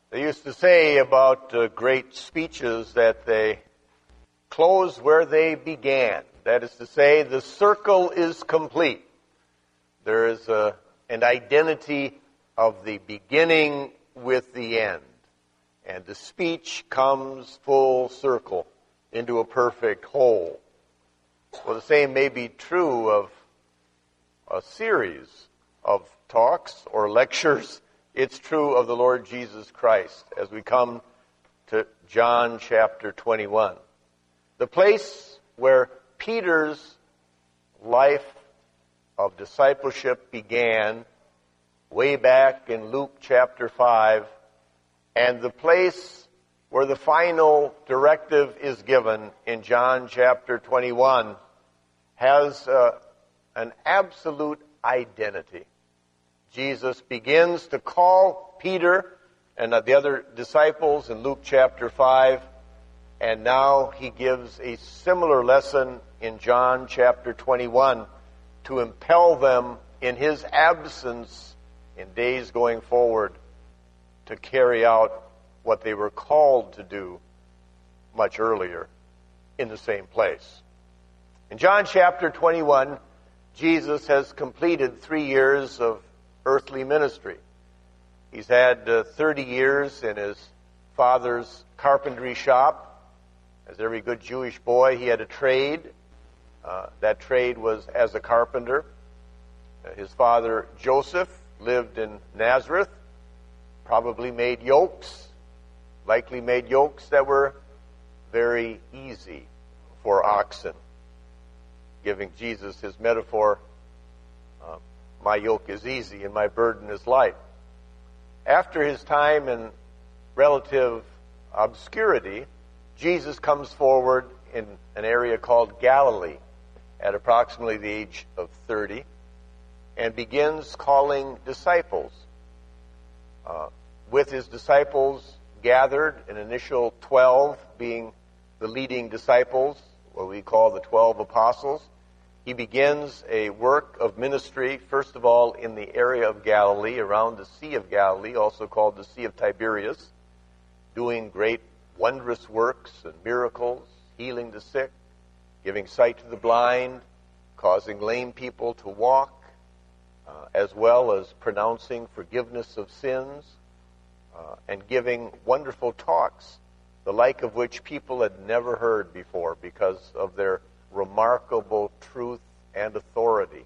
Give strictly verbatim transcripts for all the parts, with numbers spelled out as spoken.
They used to say about uh, great speeches that they close where they began. That is to say, the circle is complete. There is a, an identity of the beginning with the end. And the speech comes full circle into a perfect whole. Well, the same may be true of a series of talks or lectures. It's true of the Lord Jesus Christ as we come to John chapter twenty-one. The place where Peter's life of discipleship began way back in Luke chapter five, and the place where the final directive is given in John chapter twenty-one has uh, an absolute identity. Jesus begins to call Peter and the other disciples in Luke chapter five, and now he gives a similar lesson in John chapter twenty-one to impel them in his absence in days going forward to carry out what they were called to do much earlier in the same place. In John chapter twenty-one, Jesus has completed three years of earthly ministry. He's had uh, thirty years in his father's carpentry shop. As every good Jewish boy, he had a trade. Uh, that trade was as a carpenter. Uh, his father, Joseph, lived in Nazareth, probably made yokes, likely made yokes that were very easy for oxen. Giving Jesus his metaphor, uh, my yoke is easy and my burden is light. After his time in relative obscurity, Jesus comes forward in an area called Galilee at approximately the age of thirty and begins calling disciples. Uh, with his disciples gathered, an initial twelve being the leading disciples, what we call the twelve apostles. He begins a work of ministry, first of all, in the area of Galilee, around the Sea of Galilee, also called the Sea of Tiberias, doing great wondrous works and miracles, healing the sick, giving sight to the blind, causing lame people to walk, uh, as well as pronouncing forgiveness of sins, uh, and giving wonderful talks, the like of which people had never heard before because of their remarkable truth and authority.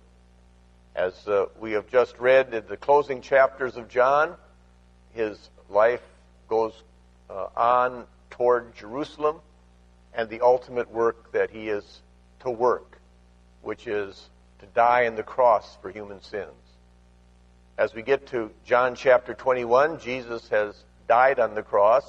As uh, we have just read in the closing chapters of John, his life goes uh, on toward Jerusalem and the ultimate work that he is to work, which is to die on the cross for human sins. As we get to John chapter twenty-one, Jesus has died on the cross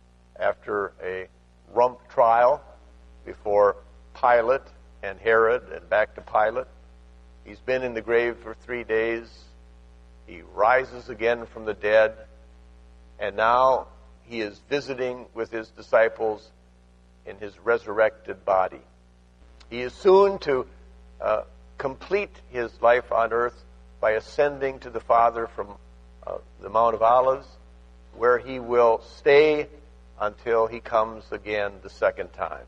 after a rump trial before Pilate and Herod and back to Pilate. He's been in the grave for three days. He rises again from the dead. And now he is visiting with his disciples in his resurrected body. He is soon to uh, complete his life on earth by ascending to the Father from uh, the Mount of Olives, where he will stay until he comes again the second time.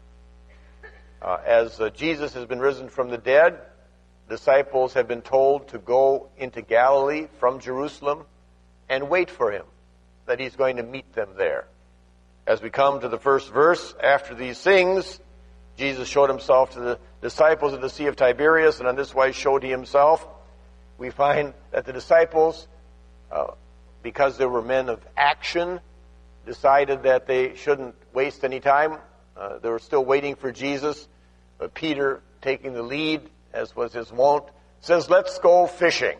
Uh, as uh, Jesus has been risen from the dead, disciples have been told to go into Galilee from Jerusalem and wait for him, that he's going to meet them there. As we come to the first verse, after these things, Jesus showed himself to the disciples at the Sea of Tiberias, and on this wise showed he himself. We find that the disciples, uh, because they were men of action, decided that they shouldn't waste any time. Uh, they were still waiting for Jesus. But Peter, taking the lead, as was his wont, says, "Let's go fishing.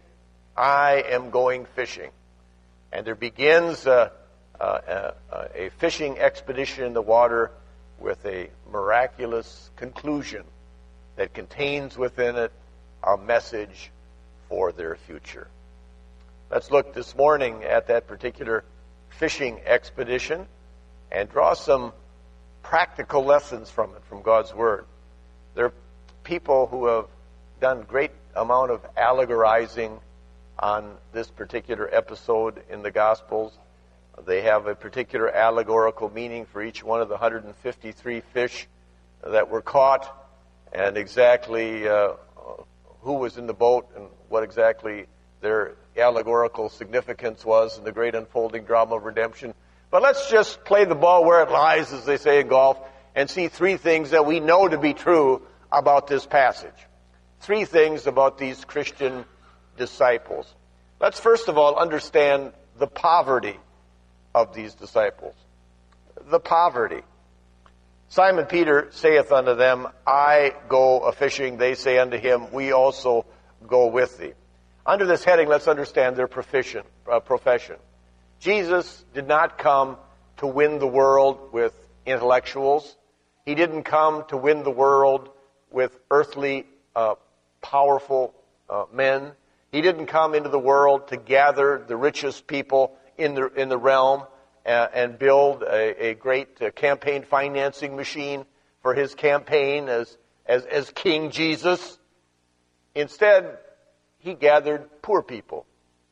I am going fishing." And there begins a, a, a fishing expedition in the water with a miraculous conclusion that contains within it a message for their future. Let's look this morning at that particular fishing expedition and draw some practical lessons from it, from God's Word. There are people who have done great amount of allegorizing on this particular episode in the Gospels. They have a particular allegorical meaning for each one of the one hundred fifty-three fish that were caught, and exactly uh, who was in the boat and what exactly their allegorical significance was in the great unfolding drama of redemption. But let's just play the ball where it lies, as they say in golf, and see three things that we know to be true about this passage. Three things about these Christian disciples. Let's first of all understand the poverty of these disciples. The poverty. Simon Peter saith unto them, I go a-fishing. They say unto him, we also go with thee. Under this heading, let's understand their profession. Uh, profession. Jesus did not come to win the world with intellectuals. He didn't come to win the world with earthly, uh, powerful uh, men. He didn't come into the world to gather the richest people in the in the realm uh, and build a, a great uh, campaign financing machine for his campaign as, as as King Jesus. Instead, he gathered poor people.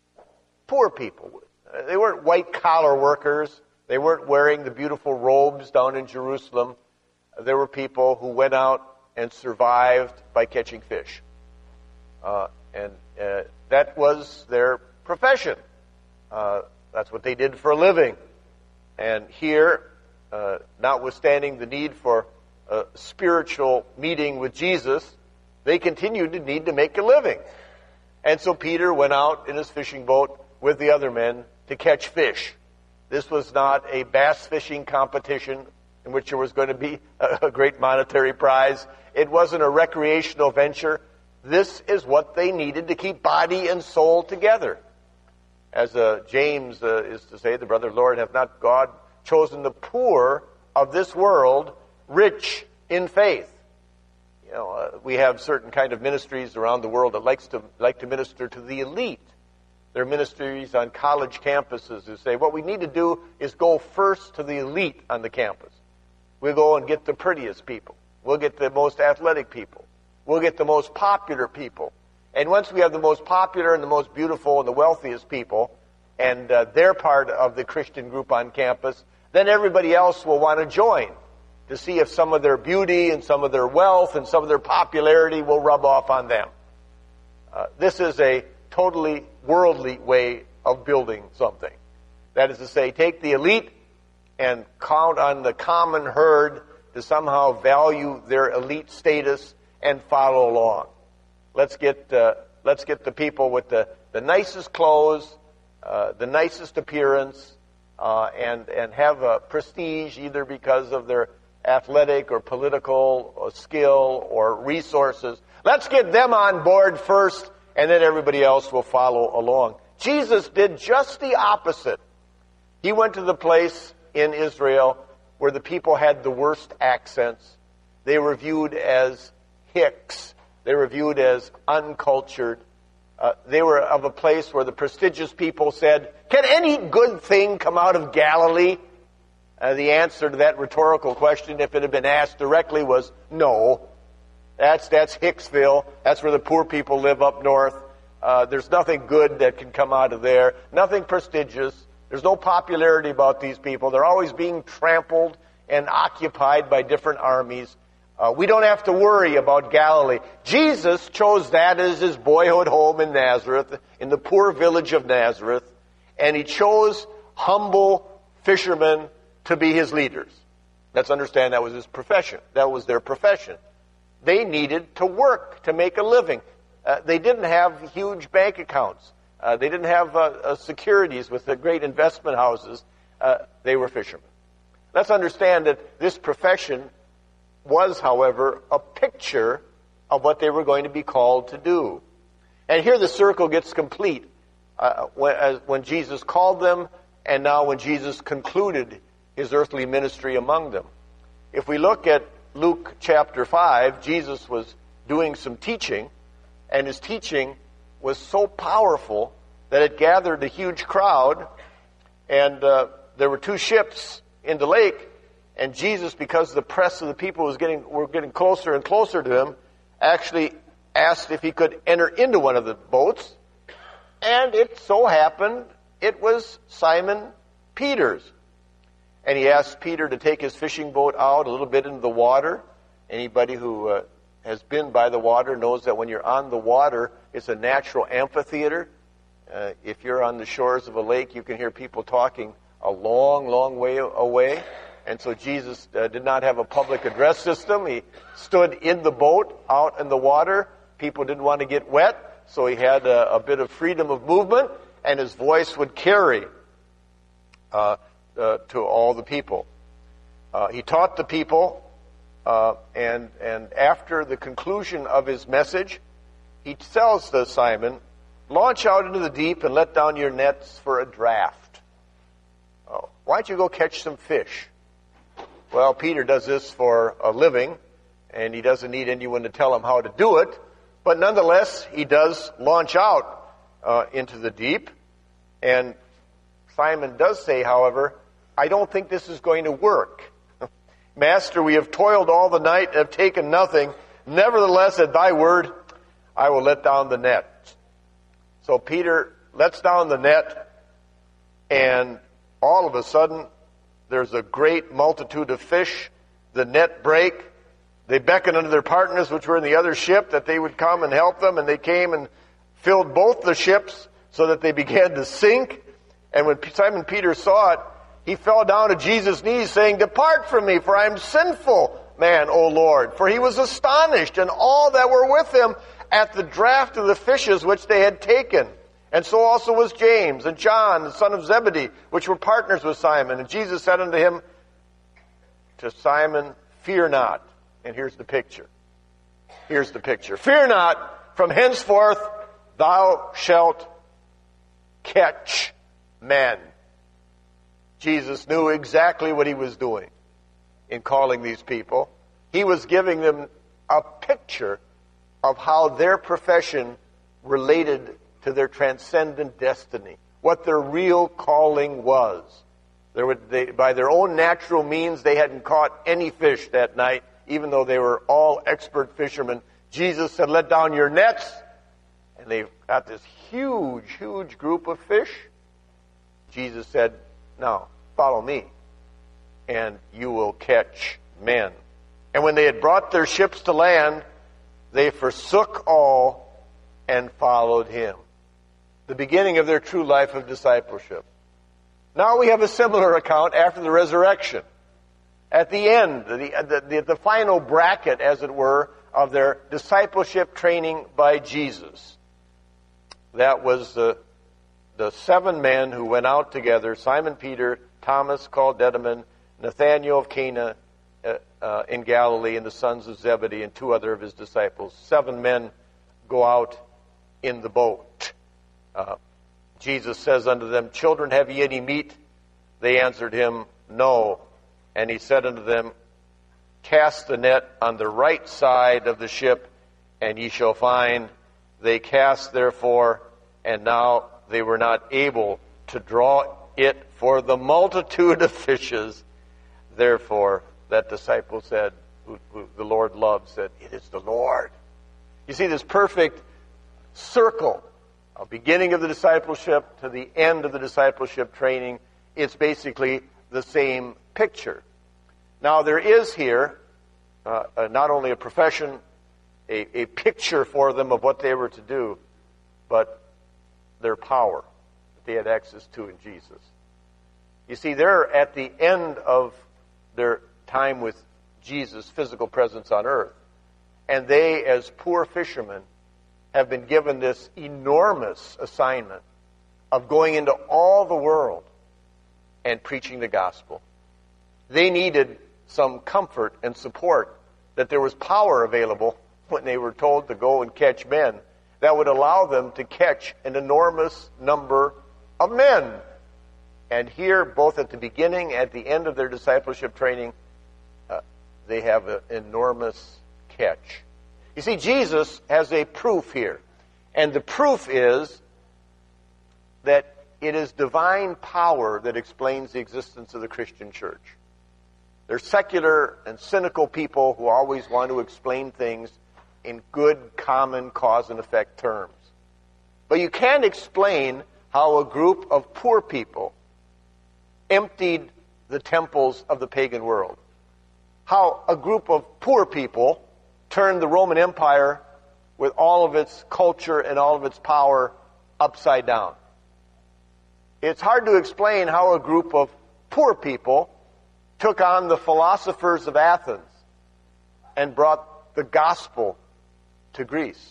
Poor people. They weren't white-collar workers. They weren't wearing the beautiful robes down in Jerusalem. There were people who went out and survived by catching fish. Uh, and uh, that was their profession. Uh, that's what they did for a living. And here, uh, notwithstanding the need for a spiritual meeting with Jesus, they continued to need to make a living. And so Peter went out in his fishing boat with the other men to catch fish. This was not a bass fishing competition in which there was going to be a great monetary prize. It wasn't a recreational venture. This is what they needed to keep body and soul together. As uh, James uh, is to say, the brother, Lord, hath not God chosen the poor of this world rich in faith? You know, uh, we have certain kind of ministries around the world that likes to like to minister to the elite. There are ministries on college campuses who say, what we need to do is go first to the elite on the campus. We'll go and get the prettiest people. We'll get the most athletic people. We'll get the most popular people. And once we have the most popular and the most beautiful and the wealthiest people, and uh, they're part of the Christian group on campus, then everybody else will want to join to see if some of their beauty and some of their wealth and some of their popularity will rub off on them. Uh, this is a totally worldly way of building something. That is to say, take the elite and count on the common herd to somehow value their elite status and follow along. Let's get uh, let's get the people with the, the nicest clothes, uh, the nicest appearance, uh, and and have a prestige either because of their athletic or political or skill or resources. Let's get them on board first, and then everybody else will follow along. Jesus did just the opposite. He went to the place in Israel where the people had the worst accents. They were viewed as hicks. They were viewed as uncultured. Uh, they were of a place where the prestigious people said, can any good thing come out of Galilee? Uh, the answer to that rhetorical question, if it had been asked directly, was no. That's that's Hicksville. That's where the poor people live up north. Uh, there's nothing good that can come out of there. Nothing prestigious. There's no popularity about these people. They're always being trampled and occupied by different armies. Uh, we don't have to worry about Galilee. Jesus chose that as his boyhood home in Nazareth, in the poor village of Nazareth, and he chose humble fishermen to be his leaders. Let's understand that was his profession. That was their profession. They needed to work to make a living. Uh, they didn't have huge bank accounts. Uh, they didn't have uh, uh, securities with the great investment houses. Uh, they were fishermen. Let's understand that this profession was, however, a picture of what they were going to be called to do. And here the circle gets complete uh, when, uh, when Jesus called them, and now when Jesus concluded his earthly ministry among them. If we look at Luke chapter five, Jesus was doing some teaching, and his teaching was so powerful that it gathered a huge crowd, and uh, there were two ships in the lake, and Jesus, because the press of the people was getting were getting closer and closer to him, actually asked if he could enter into one of the boats, and it so happened it was Simon Peter's. And he asked Peter to take his fishing boat out a little bit into the water. Anybody who uh, has been by the water knows that when you're on the water, it's a natural amphitheater. Uh, if you're on the shores of a lake, you can hear people talking a long, long way away. And so Jesus uh, did not have a public address system. He stood in the boat, out in the water. People didn't want to get wet, so he had a, a bit of freedom of movement, and his voice would carry uh, uh, to all the people. Uh, he taught the people, uh, and and after the conclusion of his message, he tells to Simon, "Launch out into the deep and let down your nets for a draft." Oh, why don't you go catch some fish? Well, Peter does this for a living, and he doesn't need anyone to tell him how to do it. But nonetheless, he does launch out uh, into the deep. And Simon does say, however, "I don't think this is going to work. Master, we have toiled all the night and have taken nothing. Nevertheless, at thy word, I will let down the net." So Peter lets down the net, and all of a sudden, there's a great multitude of fish. The net break. They beckoned unto their partners, which were in the other ship, that they would come and help them. And they came and filled both the ships so that they began to sink. And when Simon Peter saw it, he fell down at Jesus' knees, saying, "Depart from me, for I am sinful man, O Lord." For he was astonished, and all that were with him, at the draught of the fishes which they had taken. And so also was James and John, the son of Zebedee, which were partners with Simon. And Jesus said unto him, to Simon, "Fear not." And here's the picture. Here's the picture. "Fear not, from henceforth thou shalt catch men." Jesus knew exactly what he was doing in calling these people. He was giving them a picture of how their profession related to their transcendent destiny, what their real calling was. There were, they, by their own natural means, they hadn't caught any fish that night, even though they were all expert fishermen. Jesus said, "Let down your nets." And they got this huge, huge group of fish. Jesus said, "Now, follow me, and you will catch men." And when they had brought their ships to land, they forsook all and followed him. The beginning of their true life of discipleship. Now we have a similar account after the resurrection. At the end, the, the, the final bracket, as it were, of their discipleship training by Jesus. That was the, the seven men who went out together: Simon Peter, Thomas called Didymus, Nathanael of Cana uh, uh, in Galilee, and the sons of Zebedee, and two other of his disciples. Seven men go out in the boat. Uh, Jesus says unto them, "Children, have ye any meat?" They answered him, "No." And he said unto them, "Cast the net on the right side of the ship, and ye shall find." They cast therefore, and now they were not able to draw it for the multitude of fishes. Therefore, that disciple said, who, who the Lord loved, said, "It is the Lord." You see this perfect circle, a beginning of the discipleship to the end of the discipleship training. It's basically the same picture. Now there is here uh, uh, not only a profession, a, a picture for them of what they were to do, but their power that they had access to in Jesus. You see, they're at the end of their time with Jesus' physical presence on earth, and they, as poor fishermen, have been given this enormous assignment of going into all the world and preaching the gospel. They needed some comfort and support that there was power available when they were told to go and catch men that would allow them to catch an enormous number of men. And here, both at the beginning and at the end of their discipleship training, uh, they have an enormous catch. You see, Jesus has a proof here. And the proof is that it is divine power that explains the existence of the Christian church. They're secular and cynical people who always want to explain things in good, common cause and effect terms. But you can't explain how a group of poor people emptied the temples of the pagan world. How a group of poor people turned the Roman Empire with all of its culture and all of its power upside down. It's hard to explain how a group of poor people took on the philosophers of Athens and brought the gospel to Greece.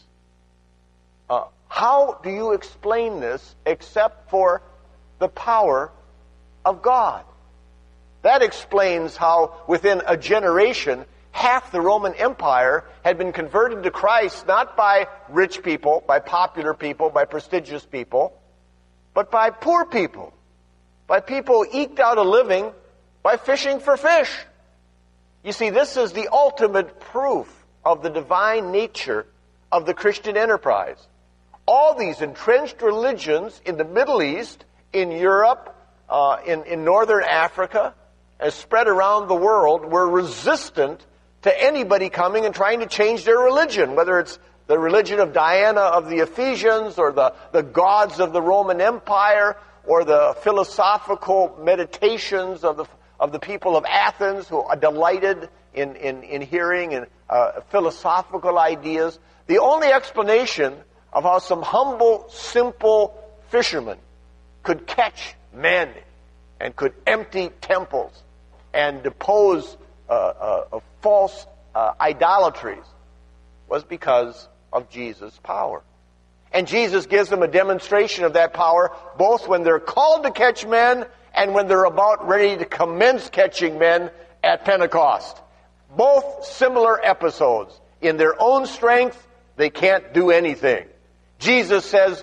Uh, how do you explain this except for the power of God? That explains how within a generation, half the Roman Empire had been converted to Christ, not by rich people, by popular people, by prestigious people, but by poor people, by people who eked out a living by fishing for fish. You see, this is the ultimate proof of the divine nature of the Christian enterprise. All these entrenched religions in the Middle East, in Europe, uh, in, in Northern Africa, and spread around the world, were resistant to anybody coming and trying to change their religion, whether it's the religion of Diana of the Ephesians, or the, the gods of the Roman Empire, or the philosophical meditations of the of the people of Athens, who are delighted in, in, in hearing and uh, philosophical ideas. The only explanation of how some humble, simple fishermen could catch men and could empty temples and depose uh, uh, of false uh, idolatries was because of Jesus' power. And Jesus gives them a demonstration of that power both when they're called to catch men and when they're about ready to commence catching men at Pentecost. Both similar episodes. In their own strength, they can't do anything. Jesus says,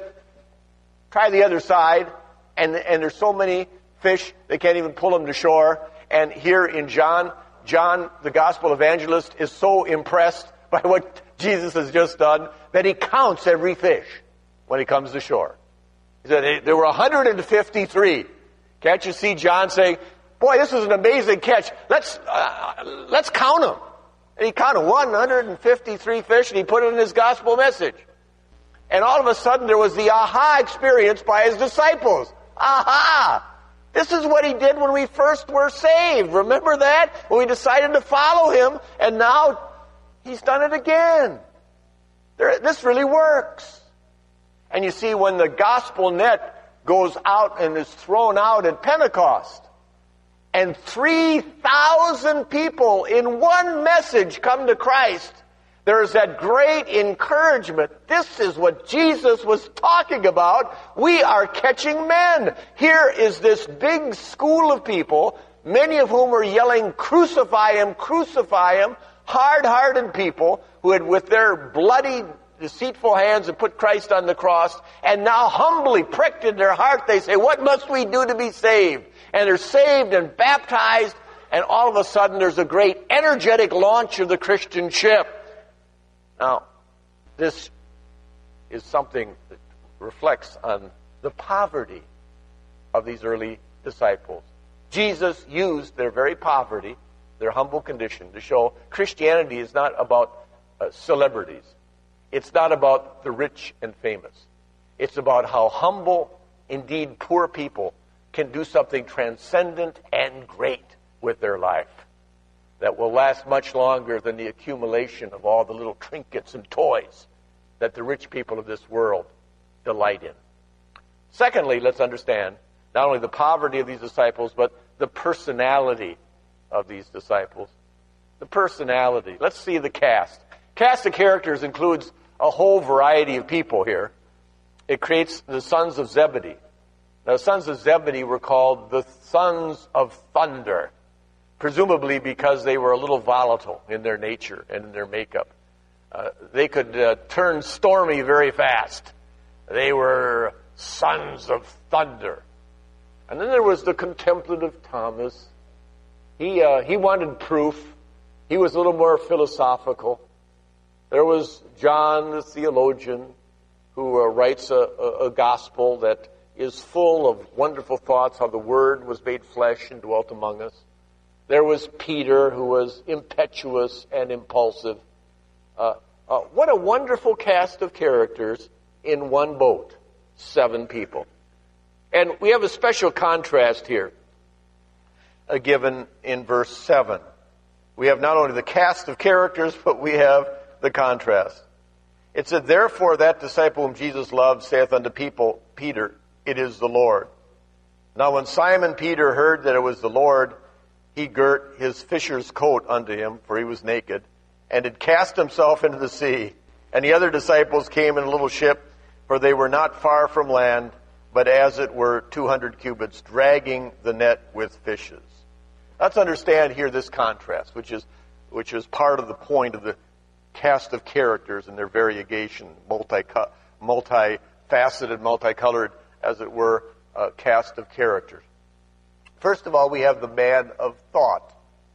try the other side, and, and there's so many fish, they can't even pull them to shore. And here in John, John, the gospel evangelist, is so impressed by what Jesus has just done that he counts every fish when he comes to shore. He said, there were one hundred fifty-three. Can't you see John saying, boy, this is an amazing catch. Let's, uh, let's count them. And he counted one hundred fifty-three fish, and he put it in his gospel message. And all of a sudden there was the aha experience by his disciples. Aha! This is what he did when we first were saved. Remember that? When we decided to follow him, and now he's done it again. There, this really works. And you see, when the gospel net goes out and is thrown out at Pentecost, and three thousand people in one message come to Christ, there's that great encouragement. This is what Jesus was talking about. We are catching men. Here is this big school of people, many of whom are yelling, crucify him, crucify him, hard-hearted people who had, with their bloody, deceitful hands, had put Christ on the cross, and now humbly pricked in their heart, they say, what must we do to be saved? And they're saved and baptized, and all of a sudden there's a great energetic launch of the Christian ship. Now, this is something that reflects on the poverty of these early disciples. Jesus used their very poverty, their humble condition, to show Christianity is not about uh, celebrities. It's not about the rich and famous. It's about how humble, indeed poor people can do something transcendent and great with their life that will last much longer than the accumulation of all the little trinkets and toys that the rich people of this world delight in. Secondly, let's understand not only the poverty of these disciples, but the personality of these disciples. The personality. Let's see the cast. Cast of characters includes a whole variety of people here. It creates the sons of Zebedee. Now, the sons of Zebedee were called the sons of thunder, presumably because they were a little volatile in their nature and in their makeup. Uh, they could uh, turn stormy very fast. They were sons of thunder. And then there was the contemplative Thomas. He, uh, he wanted proof. He was a little more philosophical. There was John, the theologian, who uh, writes a, a, a gospel that is full of wonderful thoughts, how the Word was made flesh and dwelt among us. There was Peter, who was impetuous and impulsive. Uh, uh, what a wonderful cast of characters in one boat. Seven people. And we have a special contrast here. uh, given in verse seven. We have not only the cast of characters, but we have the contrast. It said, therefore that disciple whom Jesus loved saith unto people, Peter, it is the Lord. Now when Simon Peter heard that it was the Lord, he girt his fisher's coat unto him, for he was naked, and did cast himself into the sea. And the other disciples came in a little ship, for they were not far from land, but as it were two hundred cubits, dragging the net with fishes. Let's understand here this contrast, which is which is part of the point of the cast of characters and their variegation, multi, multi-faceted, multicolored, as it were, uh, cast of characters. First of all, we have the man of thought.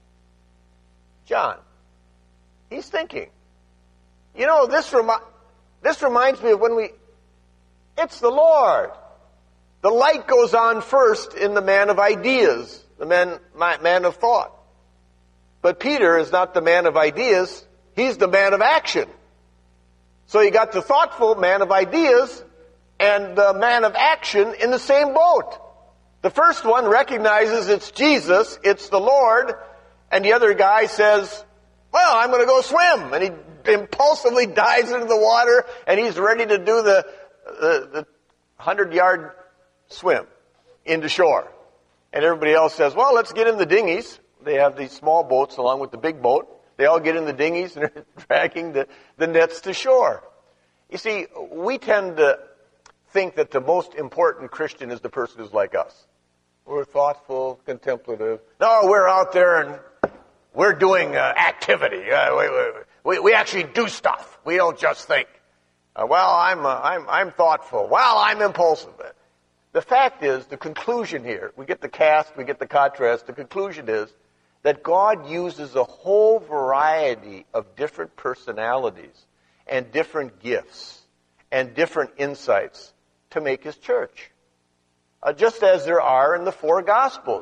John. He's thinking. You know, this, remi- this reminds me of when we... It's the Lord. The light goes on first in the man of ideas, the man, man of thought. But Peter is not the man of ideas. He's the man of action. So you got the thoughtful man of ideas and the man of action in the same boat. The first one recognizes it's Jesus, it's the Lord, and the other guy says, well, I'm going to go swim. And he impulsively dives into the water, and he's ready to do the, the, the hundred-yard swim into shore. And everybody else says, well, let's get in the dinghies. They have these small boats along with the big boat. They all get in the dinghies and are dragging the, the nets to shore. You see, we tend to think that the most important Christian is the person who's like us. We're thoughtful, contemplative. No, we're out there and we're doing uh, activity. Uh, we, we, we actually do stuff. We don't just think. Uh, well, I'm, uh, I'm, I'm thoughtful. Well, I'm impulsive. The fact is, the conclusion here, we get the cast, we get the contrast, the conclusion is that God uses a whole variety of different personalities and different gifts and different insights to make His church. Uh, just as there are in the four Gospels.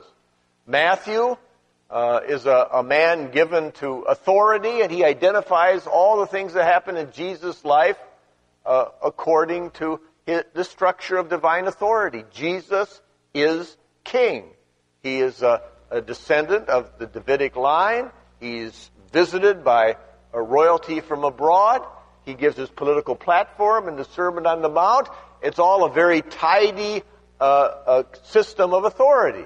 Matthew uh, is a, a man given to authority, and he identifies all the things that happen in Jesus' life uh, according to his, the structure of divine authority. Jesus is king. He is a a descendant of the Davidic line. He's visited by a royalty from abroad. He gives his political platform in the Sermon on the Mount. It's all a very tidy uh, uh, system of authority.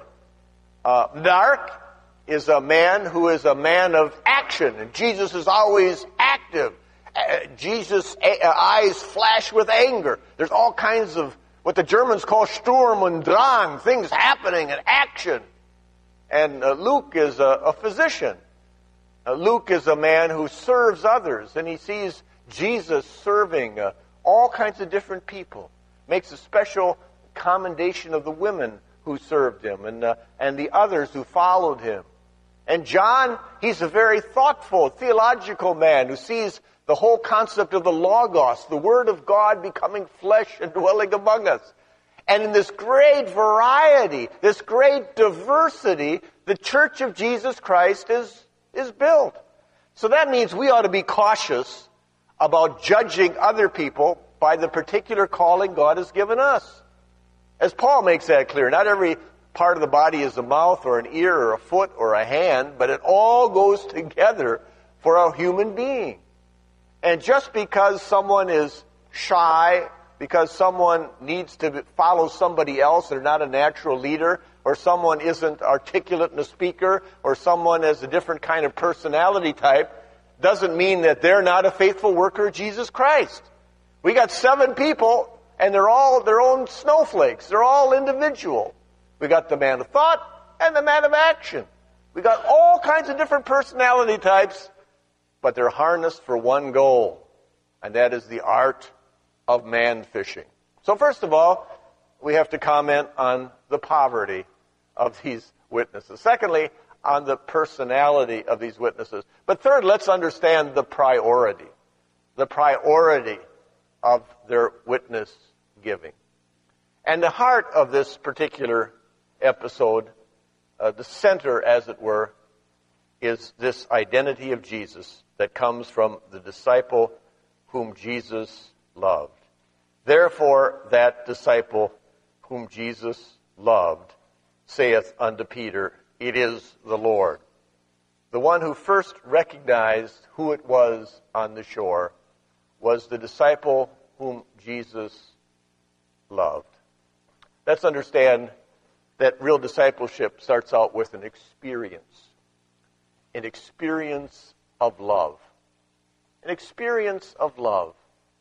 Uh, Mark is a man who is a man of action, and Jesus is always active. Uh, Jesus' a- uh, eyes flash with anger. There's all kinds of what the Germans call Sturm und Drang, things happening and action. And uh, Luke is a, a physician. Uh, Luke is a man who serves others, and he sees Jesus serving uh, all kinds of different people. Makes a special commendation of the women who served him and, uh, and the others who followed him. And John, he's a very thoughtful, theological man who sees the whole concept of the Logos, the Word of God becoming flesh and dwelling among us. And in this great variety, this great diversity, the Church of Jesus Christ is, is built. So that means we ought to be cautious about judging other people by the particular calling God has given us. As Paul makes that clear, not every part of the body is a mouth or an ear or a foot or a hand, but it all goes together for a human being. And just because someone is shy, because someone needs to follow somebody else, they're not a natural leader, or someone isn't articulate in a speaker, or someone has a different kind of personality type, doesn't mean that they're not a faithful worker of Jesus Christ. We got seven people, and they're all their own snowflakes. They're all individual. We got the man of thought and the man of action. We got all kinds of different personality types, but they're harnessed for one goal, and that is the art of man fishing. So first of all, we have to comment on the poverty of these witnesses. Secondly, on the personality of these witnesses. But third, let's understand the priority. The priority of their witness giving. And the heart of this particular episode, uh, the center, as it were, is this identity of Jesus that comes from the disciple whom Jesus loved. Therefore, that disciple whom Jesus loved saith unto Peter, it is the Lord. The one who first recognized who it was on the shore was the disciple whom Jesus loved. Let's understand that real discipleship starts out with an experience. An experience of love. An experience of love.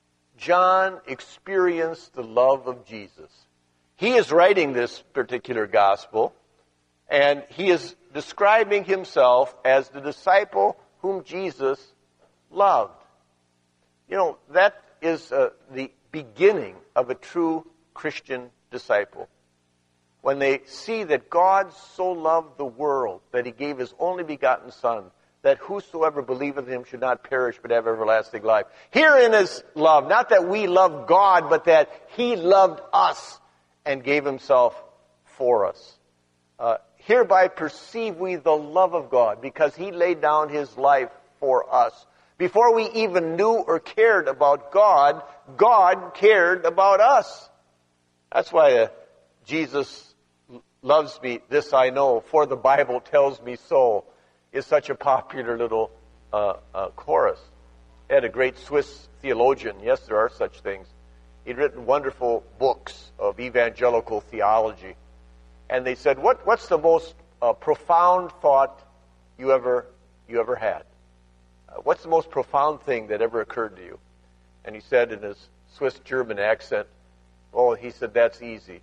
John experienced the love of Jesus. He is writing this particular gospel, and he is describing himself as the disciple whom Jesus loved. You know, that is uh, the beginning of a true Christian disciple. When they see that God so loved the world that he gave his only begotten Son, that whosoever believeth in him should not perish but have everlasting life. Herein is love, not that we love God, but that he loved us and gave himself for us. Uh, hereby perceive we the love of God, because he laid down his life for us. Before we even knew or cared about God, God cared about us. That's why uh, Jesus loves me, this I know, for the Bible tells me so, is such a popular little uh, uh, chorus. I had a great Swiss theologian, yes, there are such things. He'd written wonderful books of evangelical theology. And they said, what, what's the most uh, profound thought you ever, you ever had? Uh, what's the most profound thing that ever occurred to you? And he said in his Swiss-German accent, oh, he said, that's easy.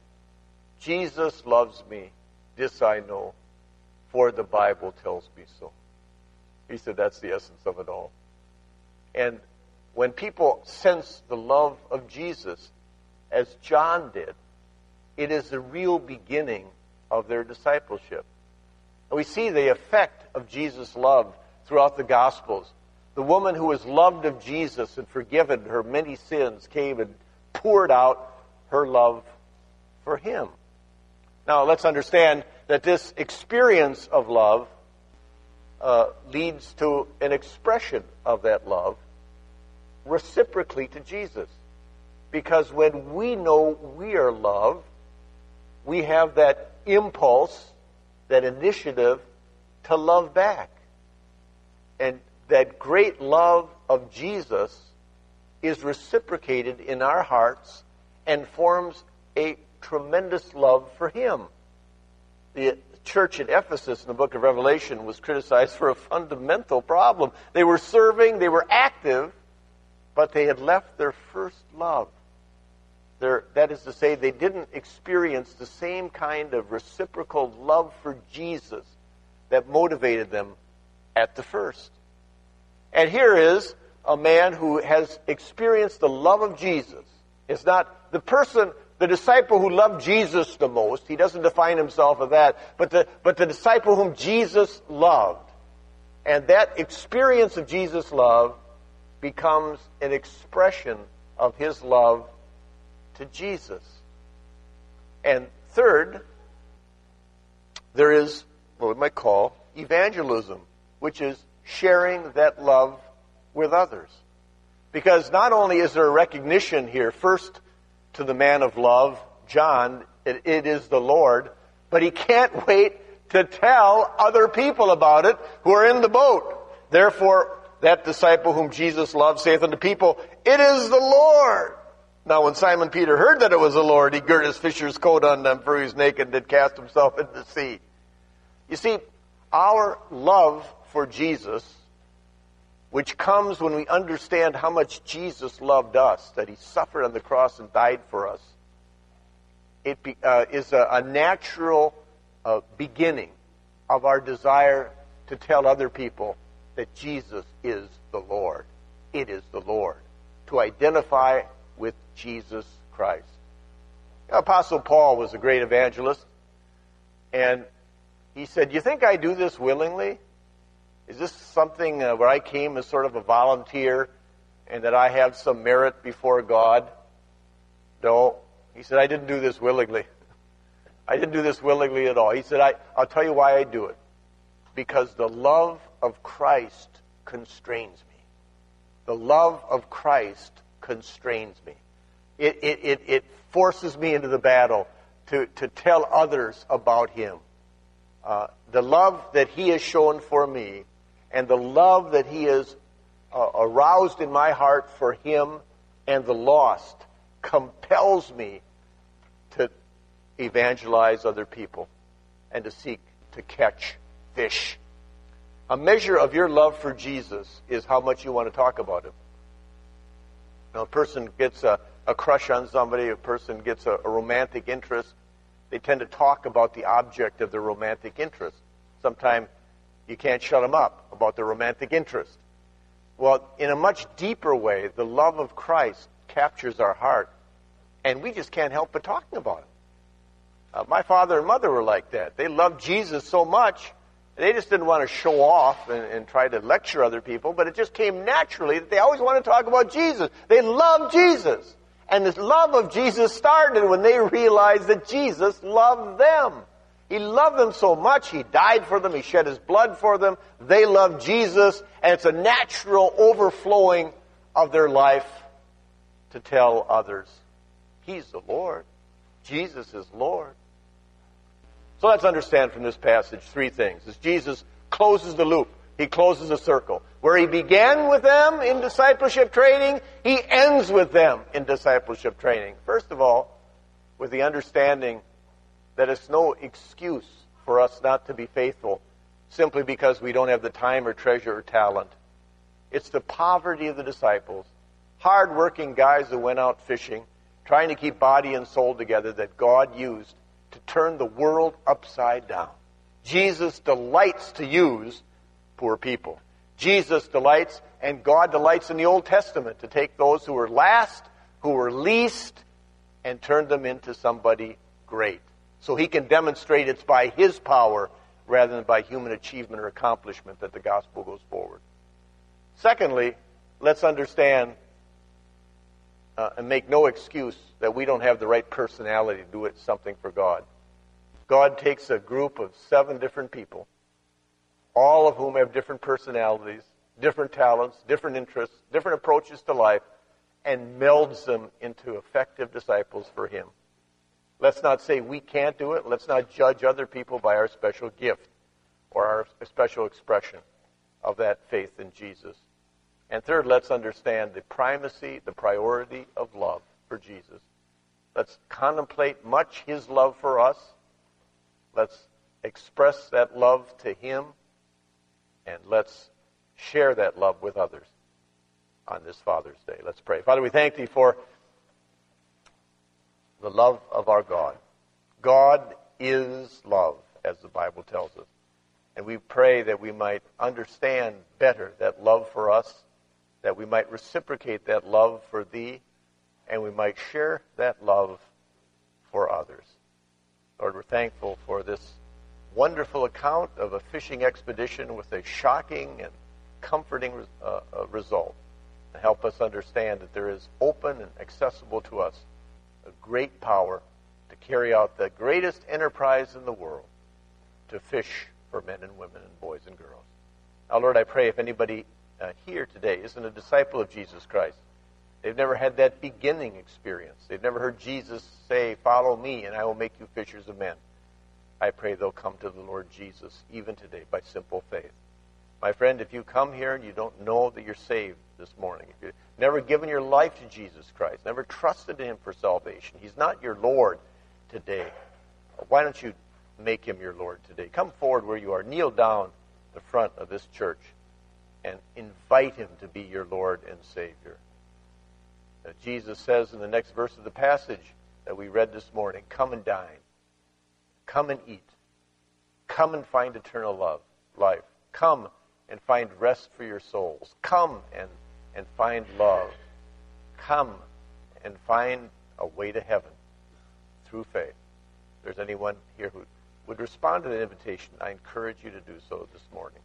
Jesus loves me, this I know, for the Bible tells me so. He said that's the essence of it all. And when people sense the love of Jesus, as John did, it is the real beginning of their discipleship. And we see the effect of Jesus' love throughout the Gospels. The woman who was loved of Jesus and forgiven her many sins came and poured out her love for him. Now, let's understand that this experience of love uh, leads to an expression of that love reciprocally to Jesus. Because when we know we are loved, we have that impulse, that initiative to love back. And that great love of Jesus is reciprocated in our hearts and forms a tremendous love for him. The church at Ephesus in the book of Revelation was criticized for a fundamental problem. They were serving, they were active, but they had left their first love. Their, that is to say, they didn't experience the same kind of reciprocal love for Jesus that motivated them at the first. And here is a man who has experienced the love of Jesus. It's not the person, the disciple who loved Jesus the most. He doesn't define himself as that. But the, but the disciple whom Jesus loved. And that experience of Jesus' love becomes an expression of his love to Jesus. And third, there is what we might call evangelism, which is sharing that love with others. Because not only is there a recognition here, first to the man of love, John, it, it is the Lord, but he can't wait to tell other people about it who are in the boat. Therefore, that disciple whom Jesus loved saith unto people, it is the Lord. Now when Simon Peter heard that it was the Lord, he girt his fisher's coat on them, for he was naked, and did cast himself into the sea. You see, our love for Jesus, which comes when we understand how much Jesus loved us, that he suffered on the cross and died for us, it be, uh, is a, a natural uh, beginning of our desire to tell other people that Jesus is the Lord. It is the Lord. To identify with Jesus Christ. Apostle Paul was a great evangelist, and he said, you think I do this willingly? Is this something uh, where I came as sort of a volunteer and that I have some merit before God? No. He said, I didn't do this willingly. I didn't do this willingly at all. He said, I, I'll tell you why I do it. Because the love of Christ constrains me. The love of Christ constrains me. It, it, it, it forces me into the battle to, to tell others about him. Uh, the love that he has shown for me and the love that he has uh, aroused in my heart for him and the lost compels me to evangelize other people and to seek to catch fish. A measure of your love for Jesus is how much you want to talk about him. Now, a person gets a, a crush on somebody, a person gets a, a romantic interest, they tend to talk about the object of their romantic interest. Sometimes you can't shut them up about their romantic interest. Well, in a much deeper way, the love of Christ captures our heart, and we just can't help but talking about him. Uh, my father and mother were like that. They loved Jesus so much, they just didn't want to show off and, and try to lecture other people, but it just came naturally that they always wanted to talk about Jesus. They loved Jesus. And this love of Jesus started when they realized that Jesus loved them. He loved them so much, he died for them, he shed his blood for them. They loved Jesus, and it's a natural overflowing of their life to tell others, he's the Lord. Jesus is Lord. So let's understand from this passage three things. As Jesus closes the loop, he closes the circle. Where he began with them in discipleship training, he ends with them in discipleship training. First of all, with the understanding that it's no excuse for us not to be faithful simply because we don't have the time or treasure or talent. It's the poverty of the disciples, hard-working guys who went out fishing, trying to keep body and soul together, that God used to turn the world upside down. Jesus delights to use poor people. Jesus delights, and God delights in the Old Testament to take those who were last, who were least, and turn them into somebody great. So he can demonstrate it's by his power rather than by human achievement or accomplishment that the gospel goes forward. Secondly, let's understand uh, and make no excuse that we don't have the right personality to do it, something for God. God takes a group of seven different people, all of whom have different personalities, different talents, different interests, different approaches to life, and melds them into effective disciples for him. Let's not say we can't do it. Let's not judge other people by our special gift or our special expression of that faith in Jesus. And third, let's understand the primacy, the priority of love for Jesus. Let's contemplate much his love for us. Let's express that love to him. And let's share that love with others on this Father's Day. Let's pray. Father, we thank thee for the love of our God. God is love, as the Bible tells us. And we pray that we might understand better that love for us, that we might reciprocate that love for thee, and we might share that love for others. Lord, we're thankful for this wonderful account of a fishing expedition with a shocking and comforting uh, uh, result. And help us understand that there is open and accessible to us a great power to carry out the greatest enterprise in the world, to fish for men and women and boys and girls. Now, Lord, I pray if anybody uh, here today isn't a disciple of Jesus Christ, they've never had that beginning experience, they've never heard Jesus say, follow me and I will make you fishers of men, I pray they'll come to the Lord Jesus even today by simple faith. My friend, if you come here and you don't know that you're saved this morning, if you've never given your life to Jesus Christ, never trusted in him for salvation, he's not your Lord today, why don't you make him your Lord today? Come forward where you are. Kneel down the front of this church and invite him to be your Lord and Savior. Uh, Jesus says in the next verse of the passage that we read this morning, come and dine. Come and eat. Come and find eternal love, life. Come and find rest for your souls. Come and, and find love. Come and find a way to heaven through faith. If there's anyone here who would respond to the invitation, I encourage you to do so this morning.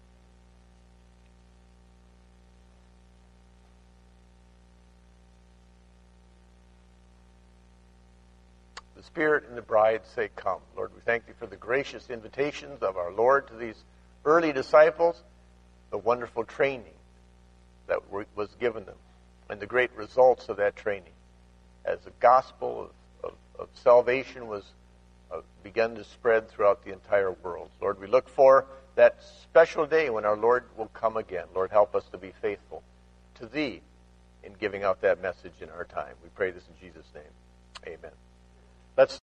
The Spirit and the bride say, come. Lord, we thank thee for the gracious invitations of our Lord to these early disciples, the wonderful training that was given them, and the great results of that training. As the gospel of, of, of salvation was uh, begin to spread throughout the entire world. Lord, we look for that special day when our Lord will come again. Lord, help us to be faithful to Thee in giving out that message in our time. We pray this in Jesus' name. Amen. Let's